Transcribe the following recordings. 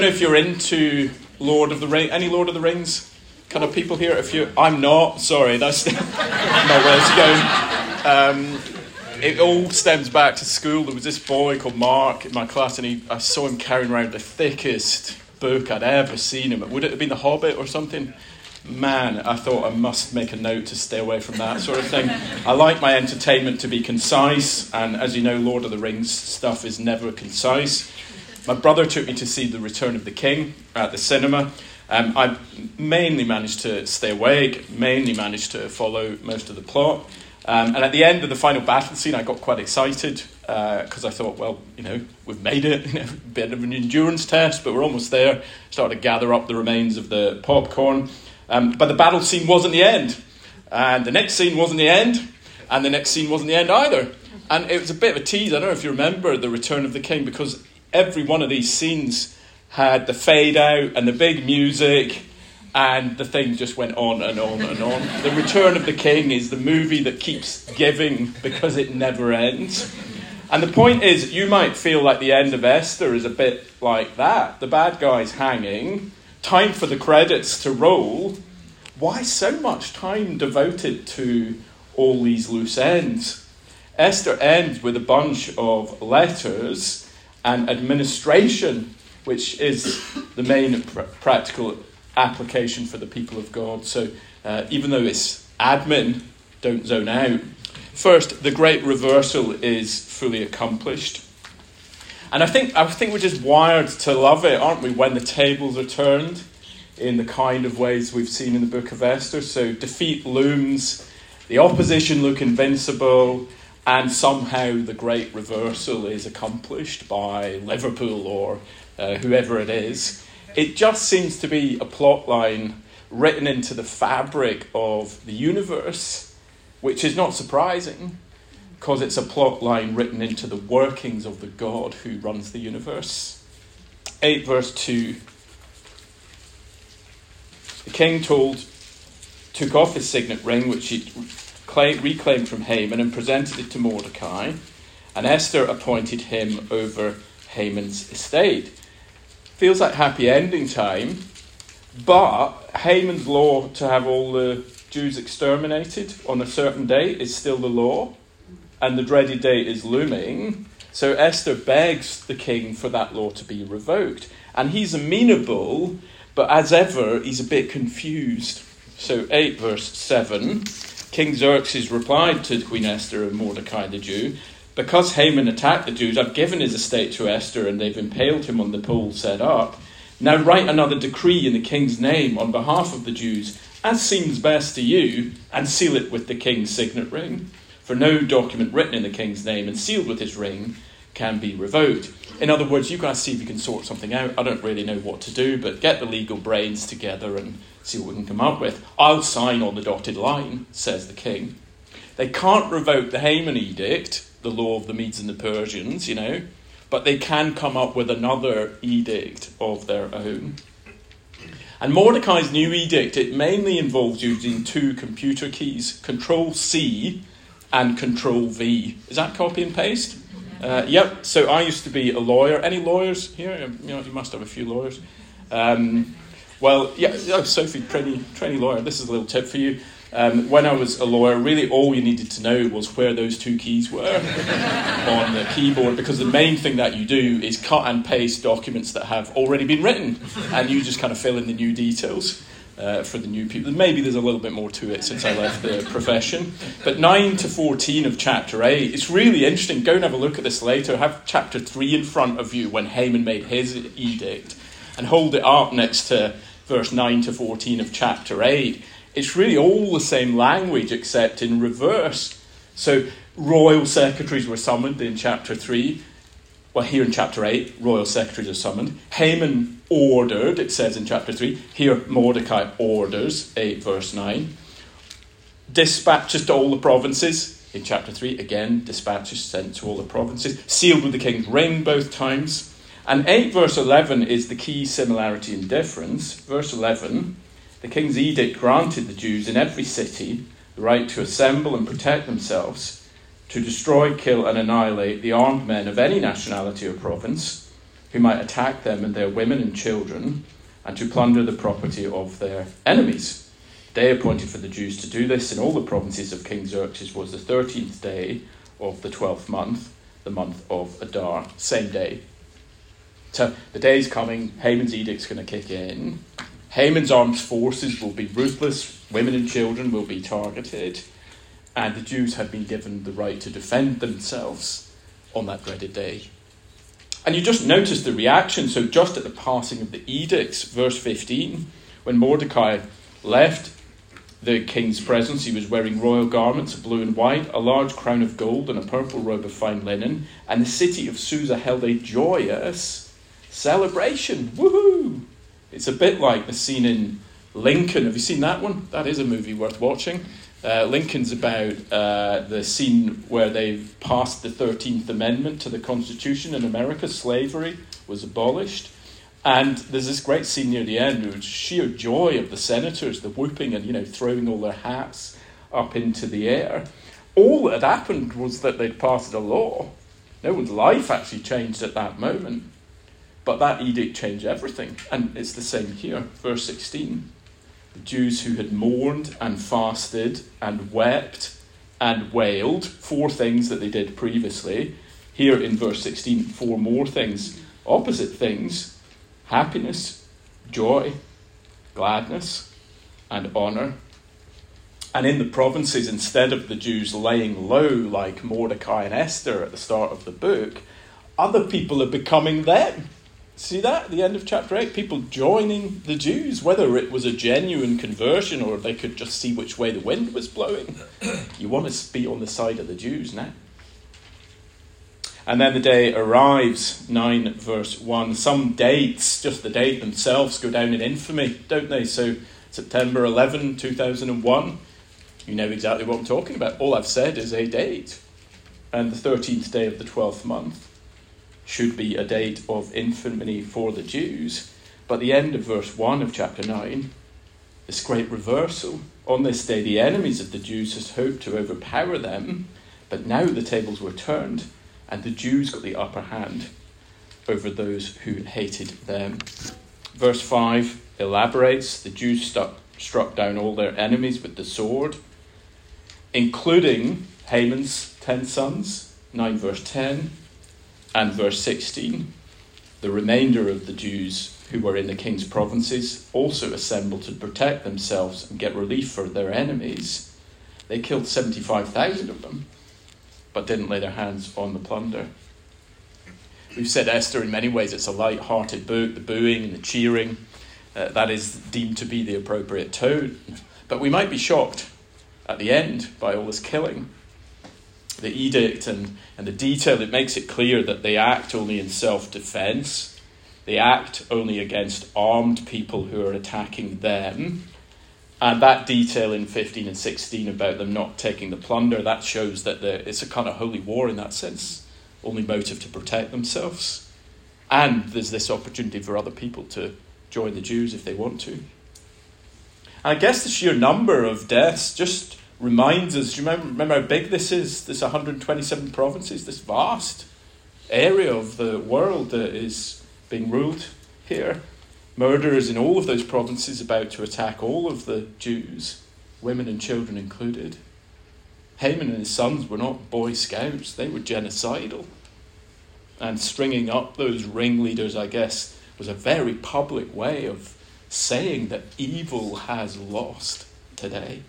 If you're into Lord of the Rings, any Lord of the Rings kind of people here? I'm not. Sorry, that's not where it's going. It all stems back to school. There was this boy called Mark in my class, and I saw him carrying around the thickest book I'd ever seen him. Would it have been The Hobbit or something? Man, I thought I must make a note to stay away from that sort of thing. I like my entertainment to be concise, and as you know, Lord of the Rings stuff is never concise. My brother took me to see The Return of the King at the cinema. I mainly managed to stay awake, mainly managed to follow most of the plot. And at the end of the final battle scene, I got quite excited because I thought, well, we've made it. A bit of an endurance test, but we're almost there. Started to gather up the remains of the popcorn. But the battle scene wasn't the end. And the next scene wasn't the end. And the next scene wasn't the end either. And it was a bit of a tease. I don't know if you remember The Return of the King, because every one of these scenes had the fade out and the big music, and the thing just went on and on and on. The Return of the King is the movie that keeps giving because it never ends. And the point is, you might feel like the end of Esther is a bit like that. The bad guy's hanging, time for the credits to roll. Why so much time devoted to all these loose ends? Esther ends with a bunch of letters and administration, which is the main practical application for the people of God. So even though it's admin, don't zone out. First, the great reversal is fully accomplished. And I think we're just wired to love it, aren't we, when the tables are turned in the kind of ways we've seen in the book of Esther. So defeat looms, the opposition look invincible, and somehow the great reversal is accomplished by Liverpool or whoever it is. It just seems to be a plot line written into the fabric of the universe, which is not surprising, because it's a plot line written into the workings of the God who runs the universe. 8 verse 2. The king took off his signet ring, which he reclaimed from Haman, and presented it to Mordecai, and Esther appointed him over Haman's estate. Feels like happy ending time, but Haman's law to have all the Jews exterminated on a certain date is still the law, and the dreaded date is looming. So Esther begs the king for that law to be revoked, and he's amenable, but as ever, he's a bit confused. So 8 verse 7, King Xerxes replied to Queen Esther and Mordecai the Jew, "Because Haman attacked the Jews, I've given his estate to Esther, and they've impaled him on the pole set up. Now write another decree in the king's name on behalf of the Jews, as seems best to you, and seal it with the king's signet ring. For no document written in the king's name and sealed with his ring can be revoked." In other words, you guys see if you can sort something out. I don't really know what to do, but get the legal brains together and see what we can come up with. "I'll sign on the dotted line," says the king. They can't revoke the Haman edict, the law of the Medes and the Persians, but they can come up with another edict of their own. And Mordecai's new edict, it mainly involves using 2 computer keys, Control-C and Control-V. Is that copy and paste? Yep. So I used to be a lawyer. Any lawyers here? You must have a few lawyers. Sophie, trainee lawyer. This is a little tip for you. When I was a lawyer, really all you needed to know was where those 2 keys were on the keyboard, because the main thing that you do is cut and paste documents that have already been written, and you just kind of fill in the new details for the new people. Maybe there's a little bit more to it since I left the profession. But 9 to 14 of chapter 8, it's really interesting. Go and have a look at this later. Have chapter 3 in front of you when Haman made his edict, and hold it up next to verse 9 to 14 of chapter 8. It's really all the same language except in reverse. So royal secretaries were summoned in chapter 3. Well, here in chapter 8, royal secretaries are summoned. Haman ordered, it says in chapter 3. Here, Mordecai orders, 8 verse 9. Dispatches to all the provinces. In chapter 3, again, dispatches sent to all the provinces. Sealed with the king's ring both times. And 8 verse 11 is the key similarity and difference. Verse 11, the king's edict granted the Jews in every city the right to assemble and protect themselves, to destroy, kill and annihilate the armed men of any nationality or province, who might attack them and their women and children, and to plunder the property of their enemies. The day appointed for the Jews to do this in all the provinces of King Xerxes was the 13th day of the 12th month, the month of Adar, same day. So the day's coming, Haman's edict's going to kick in. Haman's armed forces will be ruthless, women and children will be targeted, and the Jews have been given the right to defend themselves on that dreaded day. And you just notice the reaction. So just at the passing of the edicts, verse 15, when Mordecai left the king's presence, he was wearing royal garments of blue and white, a large crown of gold and a purple robe of fine linen, and the city of Susa held a joyous celebration. Woohoo! It's a bit like the scene in Lincoln. Have you seen that one? That is a movie worth watching. Lincoln's about the scene where they've passed the 13th Amendment to the Constitution in America. Slavery was abolished. And there's this great scene near the end, which sheer joy of the senators, the whooping and, throwing all their hats up into the air. All that had happened was that they'd passed a law. No one's life actually changed at that moment. But that edict changed everything. And it's the same here. Verse 16. The Jews who had mourned and fasted and wept and wailed, 4 things that they did previously. Here in verse 16, 4 more things, opposite things: happiness, joy, gladness, and honour. And in the provinces, instead of the Jews laying low like Mordecai and Esther at the start of the book, other people are becoming them. See that at the end of chapter 8? People joining the Jews, whether it was a genuine conversion or they could just see which way the wind was blowing. You want to be on the side of the Jews now. And then the day arrives, 9 verse 1. Some dates, just the date themselves, go down in infamy, don't they? So September 11, 2001, you know exactly what I'm talking about. All I've said is a date. And the 13th day of the 12th month should be a date of infamy for the Jews. But the end of verse 1 of chapter 9, this great reversal. On this day, the enemies of the Jews had hoped to overpower them, but now the tables were turned, and the Jews got the upper hand over those who hated them. Verse 5 elaborates. The Jews struck down all their enemies with the sword, including Haman's 10 sons, 9 verse 10, and verse 16. The remainder of the Jews who were in the king's provinces also assembled to protect themselves and get relief for their enemies. They killed 75,000 of them, but didn't lay their hands on the plunder. We've said Esther, in many ways, it's a light-hearted book. The booing and the cheering, that is deemed to be the appropriate tone. But we might be shocked at the end by all this killing. The edict and the detail, it makes it clear that they act only in self-defense. They act only against armed people who are attacking them. And that detail in 15 and 16 about them not taking the plunder, that shows that it's a kind of holy war in that sense. Only motive to protect themselves. And there's this opportunity for other people to join the Jews if they want to. And I guess the sheer number of deaths just reminds us, do you remember how big this is? This 127 provinces, this vast area of the world that is being ruled here. Murderers in all of those provinces about to attack all of the Jews, women and children included. Haman and his sons were not Boy Scouts, they were genocidal. And stringing up those ringleaders, I guess, was a very public way of saying that evil has lost today.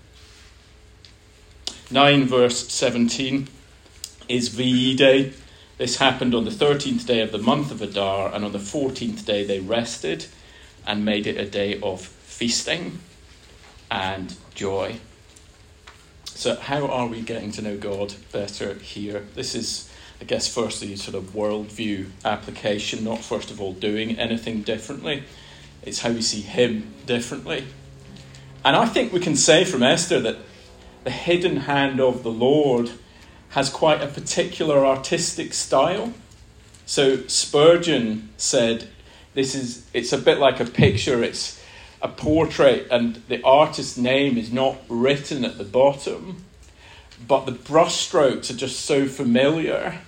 9 verse 17 is VE Day. This happened on the 13th day of the month of Adar, and on the 14th day they rested and made it a day of feasting and joy. So how are we getting to know God better here? This is, I guess, firstly, sort of worldview application, not first of all doing anything differently. It's how we see him differently. And I think we can say from Esther that the hidden hand of the Lord has quite a particular artistic style. So Spurgeon said, it's a bit like a picture, it's a portrait, and the artist's name is not written at the bottom, but the brushstrokes are just so familiar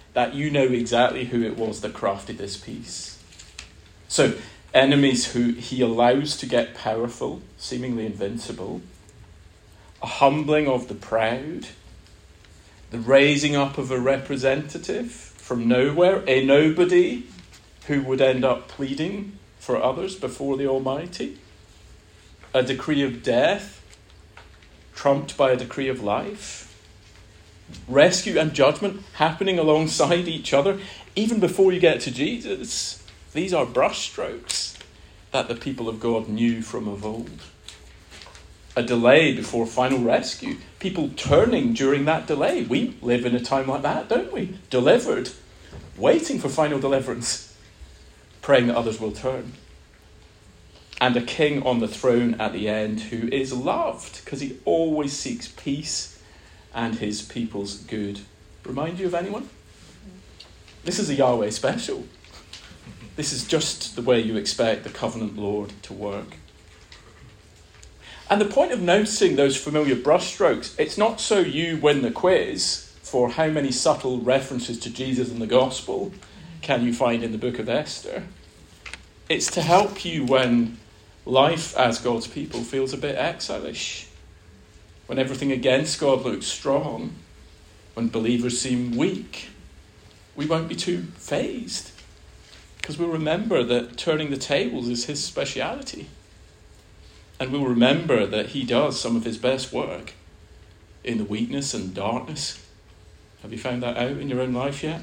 that you know exactly who it was that crafted this peace. So, enemies who he allows to get powerful, seemingly invincible, a humbling of the proud, the raising up of a representative from nowhere, a nobody who would end up pleading for others before the Almighty, a decree of death trumped by a decree of life, rescue and judgment happening alongside each other, even before you get to Jesus. These are brushstrokes that the people of God knew from of old. A delay before final rescue. People turning during that delay. We live in a time like that, don't we? Delivered, waiting for final deliverance, praying that others will turn. And a king on the throne at the end who is loved because he always seeks peace and his people's good. Remind you of anyone? This is a Yahweh special. This is just the way you expect the covenant Lord to work. And the point of noticing those familiar brushstrokes, it's not so you win the quiz for how many subtle references to Jesus in the gospel can you find in the book of Esther. It's to help you when life as God's people feels a bit exilish, when everything against God looks strong, when believers seem weak. We won't be too fazed, because we'll remember that turning the tables is his speciality. And we'll remember that he does some of his best work in the weakness and darkness. Have you found that out in your own life yet?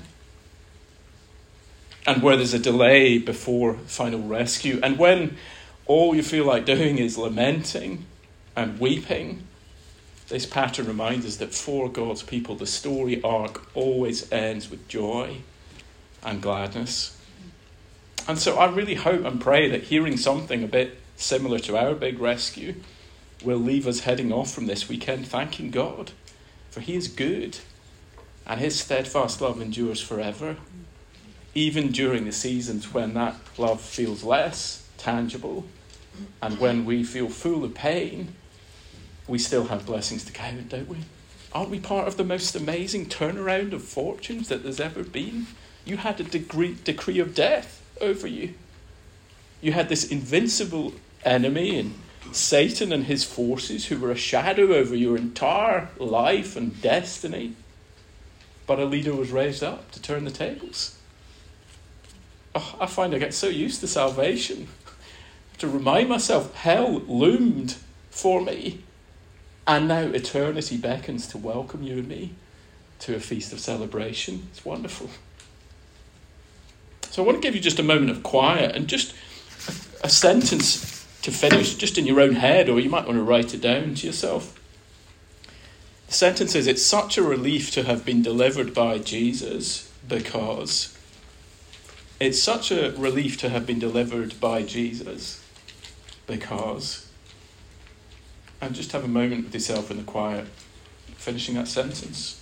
And where there's a delay before final rescue, and when all you feel like doing is lamenting and weeping, this pattern reminds us that for God's people, the story arc always ends with joy and gladness. And so I really hope and pray that hearing something a bit similar to our big rescue will leave us heading off from this weekend thanking God, for he is good and his steadfast love endures forever, even during the seasons when that love feels less tangible and when we feel full of pain. We still have blessings to count, don't we? Aren't we part of the most amazing turnaround of fortunes that there's ever been? You had a decree of death over you. You had this invincible enemy and Satan and his forces who were a shadow over your entire life and destiny. But a leader was raised up to turn the tables. Oh, I find I get so used to salvation to remind myself hell loomed for me. And now eternity beckons to welcome you and me to a feast of celebration. It's wonderful. So I want to give you just a moment of quiet and just a sentence to finish, just in your own head, or you might want to write it down to yourself. The sentence is, it's such a relief to have been delivered by Jesus because... It's such a relief to have been delivered by Jesus because... And just have a moment with yourself in the quiet, finishing that sentence.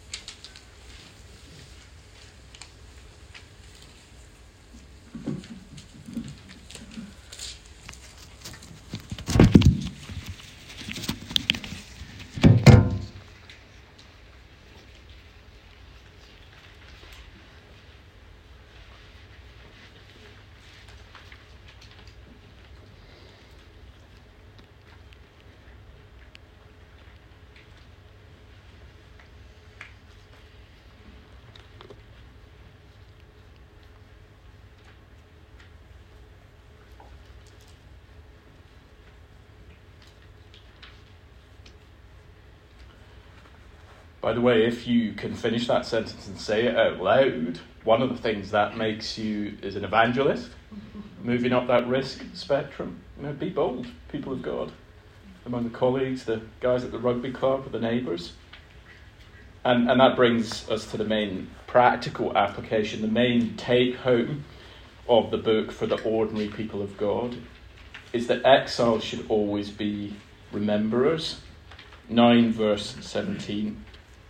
By the way, if you can finish that sentence and say it out loud, one of the things that makes you is an evangelist, moving up that risk spectrum. You know, be bold, people of God, among the colleagues, the guys at the rugby club, the neighbours. And that brings us to the main practical application, the main take-home of the book for the ordinary people of God, is that exiles should always be rememberers. 9 verse 17.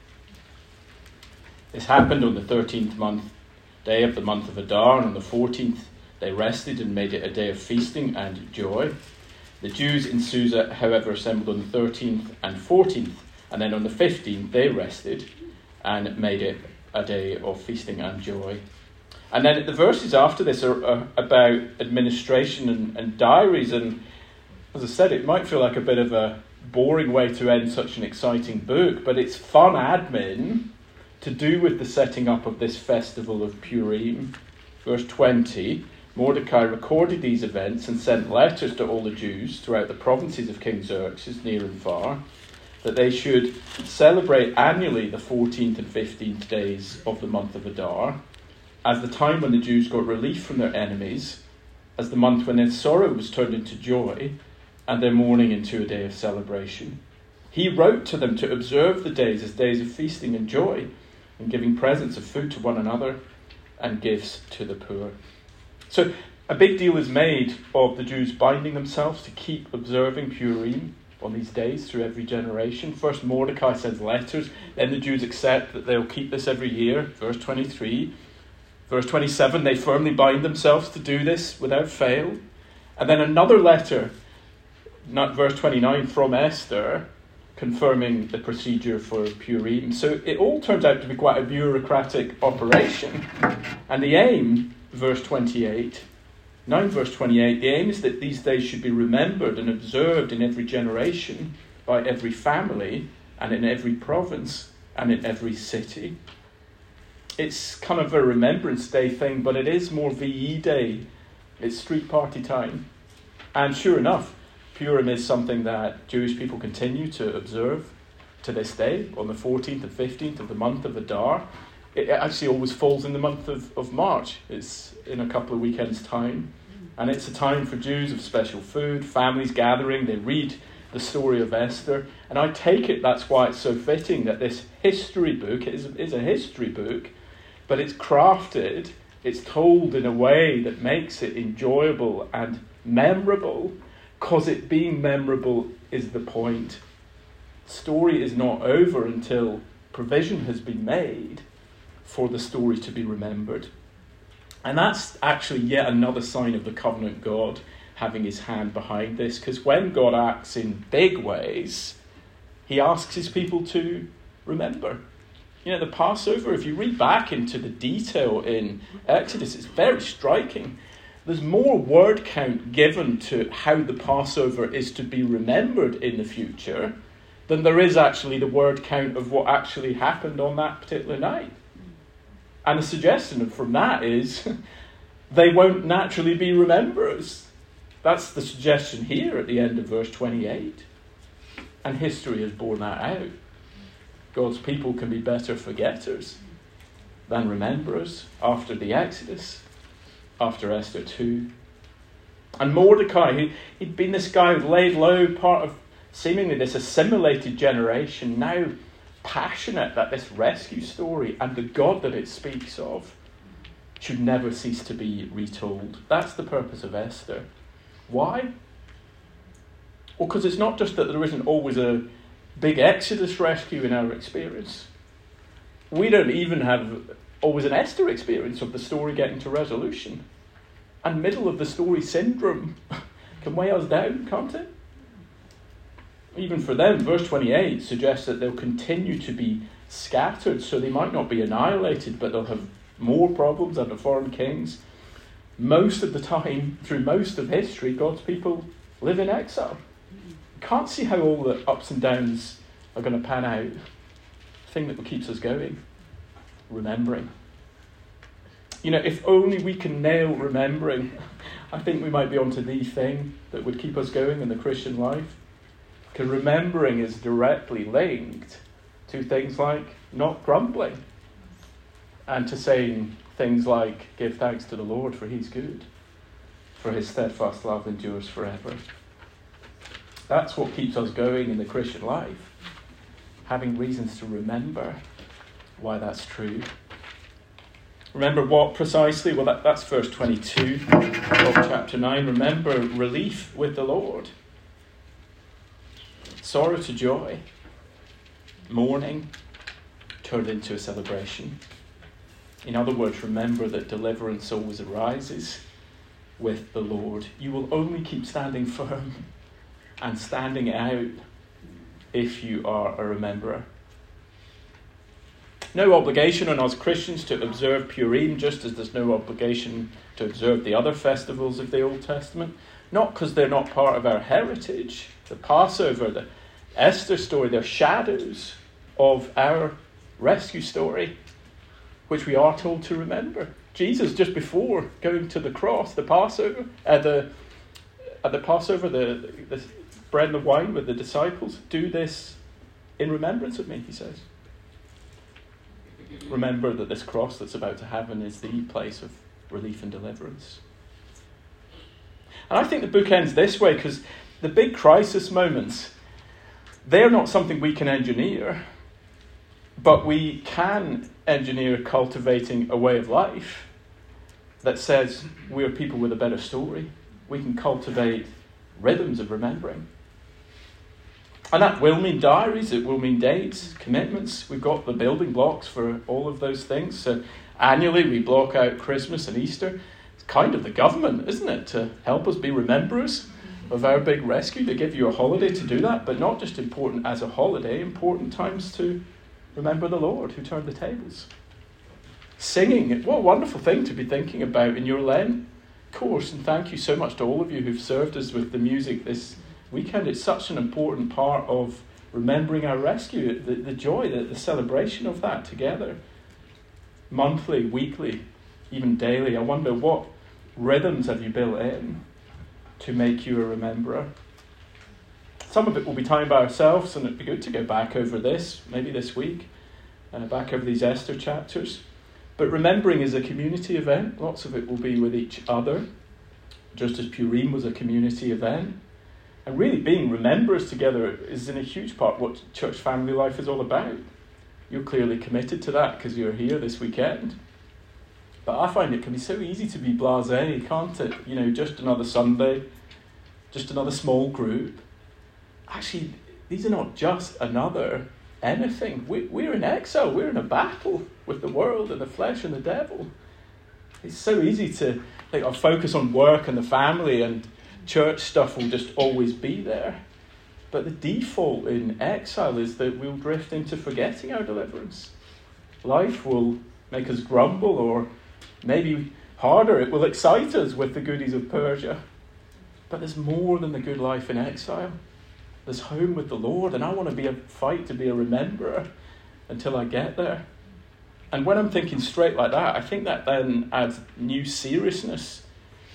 This happened on the 13th day of the month of Adar, and on the 14th they rested and made it a day of feasting and joy. The Jews in Susa, however, assembled on the 13th and 14th, and then on the 15th they rested and made it a day of feasting and joy. And then the verses after this are about administration and diaries. And as I said, it might feel like a bit of a boring way to end such an exciting book, but it's fun admin to do with the setting up of this festival of Purim. Verse 20, Mordecai recorded these events and sent letters to all the Jews throughout the provinces of King Xerxes, near and far, that they should celebrate annually the 14th and 15th days of the month of Adar, as the time when the Jews got relief from their enemies, as the month when their sorrow was turned into joy, and their mourning into a day of celebration. He wrote to them to observe the days as days of feasting and joy, and giving presents of food to one another, and gifts to the poor. So a big deal is made of the Jews binding themselves to keep observing Purim on these days through every generation. First, Mordecai sends letters, then the Jews accept that they'll keep this every year. Verse 23. Verse 27, they firmly bind themselves to do this without fail. And then another letter, verse 29, from Esther, confirming the procedure for Purim. So it all turns out to be quite a bureaucratic operation. And the aim, verse 28, the aim is that these days should be remembered and observed in every generation, by every family, and in every province, and in every city. It's kind of a Remembrance Day thing, but it is more VE Day. It's street party time. And sure enough, Purim is something that Jewish people continue to observe to this day, on the 14th and 15th of the month of Adar. It actually always falls in the month of March. It's in a couple of weekends' time. And it's a time for Jews of special food, families gathering, they read the story of Esther. And I take it that's why it's so fitting that this history book is a history book, but it's crafted, it's told in a way that makes it enjoyable and memorable, because it being memorable is the point. Story is not over until provision has been made for the story to be remembered. And that's actually yet another sign of the covenant God having his hand behind this, because when God acts in big ways, he asks his people to remember. You know, the Passover, if you read back into the detail in Exodus, it's very striking. There's more word count given to how the Passover is to be remembered in the future than there is actually the word count of what actually happened on that particular night. And the suggestion from that is they won't naturally be rememberers. That's the suggestion here at the end of verse 28. And history has borne that out. God's people can be better forgetters than rememberers after the Exodus, after Esther 2. And Mordecai, he'd been this guy who'd laid low, part of seemingly this assimilated generation, now passionate that this rescue story and the God that it speaks of should never cease to be retold. That's the purpose of Esther. Why? Well, because it's not just that there isn't always a big Exodus rescue in our experience. We don't even have always an Esther experience of the story getting to resolution. And middle of the story syndrome can weigh us down, can't it? Even for them, verse 28 suggests that they'll continue to be scattered, so they might not be annihilated, but they'll have more problems under foreign kings. Most of the time, through most of history, God's people live in exile. Can't see how all the ups and downs are going to pan out. The thing that keeps us going, remembering. You know, if only we can nail remembering, I think we might be onto the thing that would keep us going in the Christian life. Because remembering is directly linked to things like not grumbling, and to saying things like, give thanks to the Lord for he's good, for his steadfast love endures forever. That's what keeps us going in the Christian life, having reasons to remember why that's true. Remember what precisely? Well, that's verse 22 of chapter 9. Remember relief with the Lord. Sorrow to joy. Mourning turned into a celebration. In other words, remember that deliverance always arises with the Lord. You will only keep standing firm and standing out if you are a rememberer. no obligation on us Christians to observe Purim, just as there's no obligation to observe the other festivals of the Old Testament. Not because they're not part of our heritage. The Passover, the Esther story, they're shadows of our rescue story, which we are told to remember. Jesus, just before going to the cross, the Passover, at the Passover, the bread and the wine with the disciples, do this in remembrance of me, he says. Remember that this cross that's about to happen is the place of relief and deliverance. And I think the book ends this way because the big crisis moments, they're not something we can engineer, but we can engineer cultivating a way of life that says we're people with a better story. We can cultivate rhythms of remembering. And that will mean diaries, it will mean dates, commitments. We've got the building blocks for all of those things. So annually we block out Christmas and Easter. It's kind of the government, isn't it, to help us be rememberers of our big rescue, to give you a holiday to do that, but not just important as a holiday, important times to remember the Lord who turned the tables. Singing, what a wonderful thing to be thinking about in your Lent course, and thank you so much to all of you who've served us with the music this weekend. It's such an important part of remembering our rescue, the joy, the celebration of that together. Monthly, weekly, even daily. I wonder what rhythms have you built in to make you a rememberer. Some of it will be time by ourselves, and it'd be good to go back over this, maybe this week, back over these Esther chapters. But remembering is a community event. Lots of it will be with each other, just as Purim was a community event. And really being rememberers together is in a huge part what church family life is all about. You're clearly committed to that because you're here this weekend. But I find it can be so easy to be blasé, can't it? You know, just another Sunday, just another small group. Actually, these are not just another anything. We're in exile. We're in a battle with the world and the flesh and the devil. It's so easy to think I'll focus on work and the family and church stuff will just always be there. But the default in exile is that we'll drift into forgetting our deliverance. Life will make us grumble, or maybe harder, it will excite us with the goodies of Persia. But there's more than the good life in exile. There's home with the Lord, and I want to fight to be a rememberer until I get there. And when I'm thinking straight like that, I think that then adds new seriousness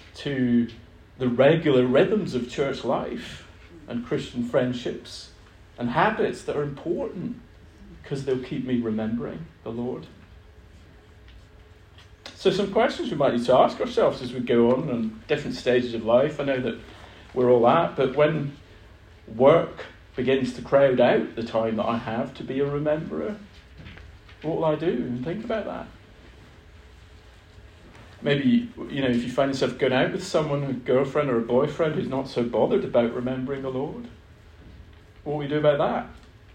to the regular rhythms of church life and Christian friendships and habits that are important because they'll keep me remembering the Lord. So some questions we might need to ask ourselves as we go on different stages of life. I know that we're all at, but when work begins to crowd out the time that I have to be a rememberer, what will I do? And think about that. Maybe, if you find yourself going out with someone, a girlfriend or a boyfriend who's not so bothered about remembering the Lord, what will we do about that?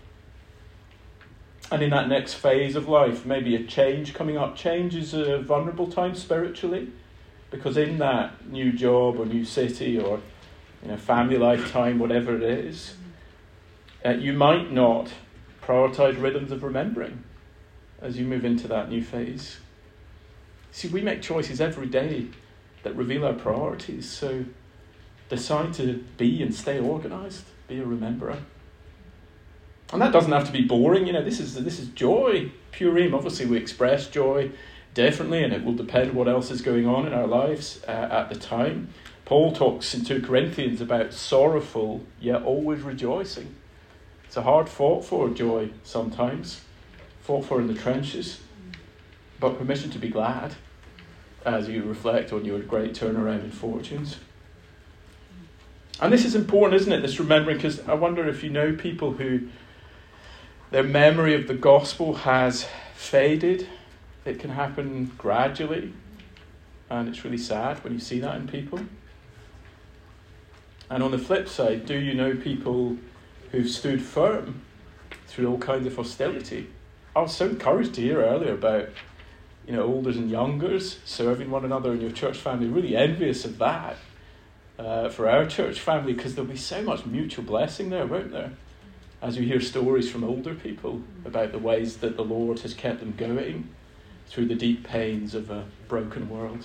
And in that next phase of life, maybe a change coming up. Change is a vulnerable time spiritually, because in that new job or new city or family life time, whatever it is, you might not prioritise rhythms of remembering as you move into that new phase. See, we make choices every day that reveal our priorities, so decide to be and stay organised, be a rememberer. And that doesn't have to be boring, this is joy. Purim, obviously we express joy differently, and it will depend what else is going on in our lives at the time. Paul talks in 2 Corinthians about sorrowful, yet always rejoicing. It's a hard fought for joy sometimes, fought for in the trenches, but permission to be glad as you reflect on your great turnaround in fortunes. And this is important, isn't it, this remembering, because I wonder if you know people who their memory of the gospel has faded. It can happen gradually, and it's really sad when you see that in people. And on the flip side, do you know people who've stood firm through all kinds of hostility? I was so encouraged to hear earlier about olders and youngers serving one another in your church family. Really envious of that for our church family, because there'll be so much mutual blessing there, won't there? as you hear stories from older people about the ways that the Lord has kept them going through the deep pains of a broken world.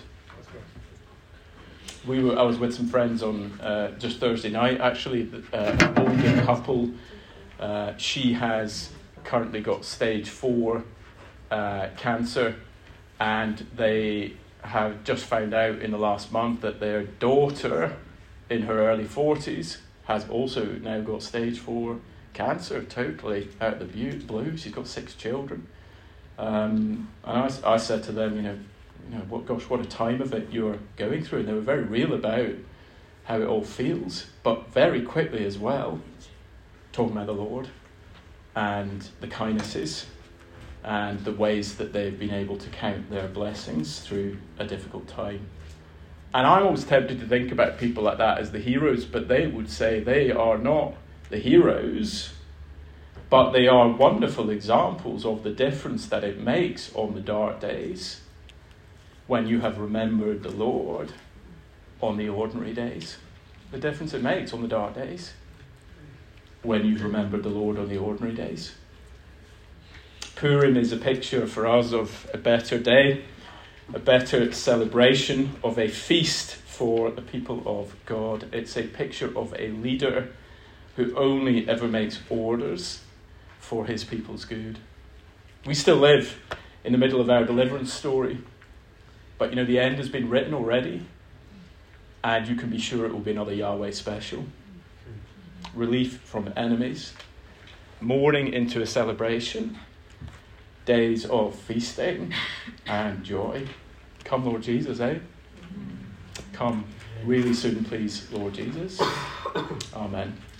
I was with some friends on just Thursday night, actually, an older couple. She has currently got stage 4 cancer, and they have just found out in the last month that their daughter in her early 40s has also now got stage 4 cancer, totally out of the blue. She's got 6 children. And I said to them, what a time of it you're going through. And they were very real about how it all feels, but very quickly as well, talking about the Lord and the kindnesses and the ways that they've been able to count their blessings through a difficult time. And I'm always tempted to think about people like that as the heroes, but they would say they are not the heroes, but they are wonderful examples of the difference that it makes on the dark days when you have remembered the Lord on the ordinary days. The difference it makes on the dark days when you've remembered the Lord on the ordinary days. Purim is a picture for us of a better day, a better celebration of a feast for the people of God. It's a picture of a leader who only ever makes orders for his people's good. We still live in the middle of our deliverance story, but the end has been written already, and you can be sure it will be another Yahweh special. Relief from enemies, mourning into a celebration, days of feasting and joy. Come, Lord Jesus, eh? Come really soon, please, Lord Jesus. Amen.